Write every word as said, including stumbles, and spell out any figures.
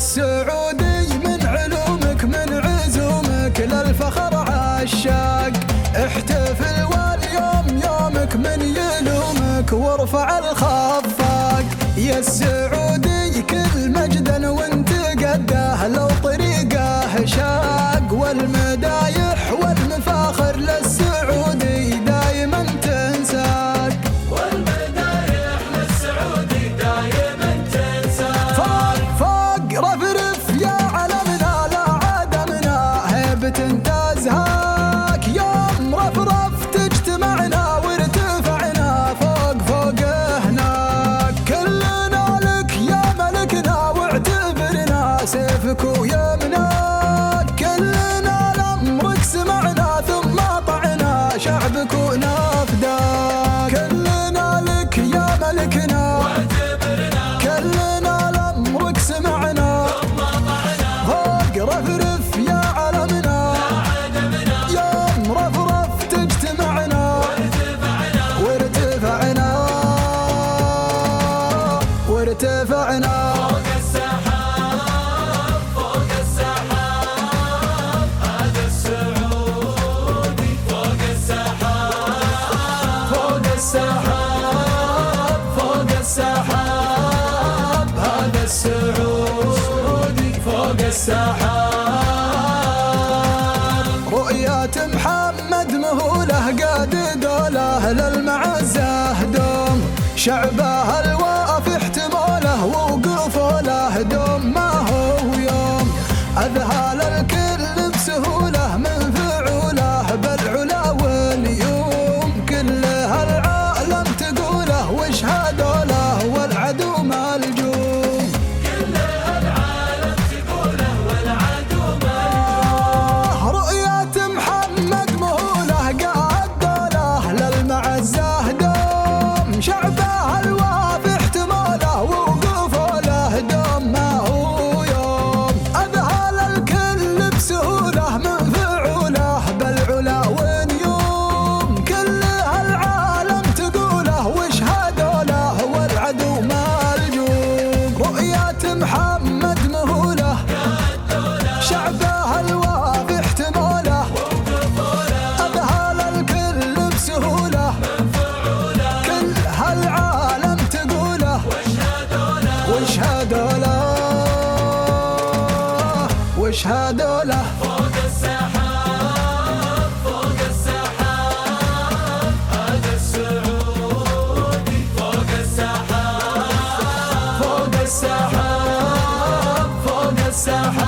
السعودي من علومك من عزومك للفخر عشاق، احتفل واليوم يومك من يلومك وارفع الخفاق. يا السعودي كل مجدا وانت قده لو طريقه شاق، والمدايح والمفاخر للسعودي دايما تنساق، والمدايح للسعودي دايما تنساق. فوق فوق رفرف يا علمنا لا عدمنا هيبة تزهاك، يوم رفرف تجتمعنا وارتفعنا فوق فوق هناك. كلنا لك يا ملكنا واعتبرنا سيفك ويمناك، كلنا لامرك سمعنا ثم طعنا شعبك ونفداك. كلنا لك يا ملكنا واعتبرنا، كلنا لامرك سمعنا ثم طعنا فوق رفرف يا علمنا عدمنا، يوم رفرف تجتمعنا وارتفعنا وارتفعنا وارتفعنا فوق السحاب فوق السحاب. هذا السعودي فوق السحاب فوق السحاب فوق السحاب. هذا السعودي فوق السحاب. رؤيات محمد مهوله قاد دوله للمعزه دوم، شعبه الواف احتماله ووقوفه له دوم ما هو يوم. اذهل الكل بسهوله من فعوله بالعلا واليوم، كل هالعالم تقوله واشهدوا له والعدو ملجوم. كل العالم تقوله والعدو ملجوم. رؤيات محمد مهوله قاد دوله للمعزه دوم، شعبه الواف احتماله ووقوفه له دوم ما هو يوم. اذهل الكل بسهوله من فعوله بالعلا واليوم، كل هالعالم تقوله واشهدوا له والعدو ملجوم. رؤيات محمد مهوله شعبه الواف احتماله، اذهل الكل بسهوله كل هالعالم تقوله واشهدوا له واشهدوا له. فوق السحاب فوق السحاب. هذا السعودي فوق السحاب فوق السحاب فوق السحاب.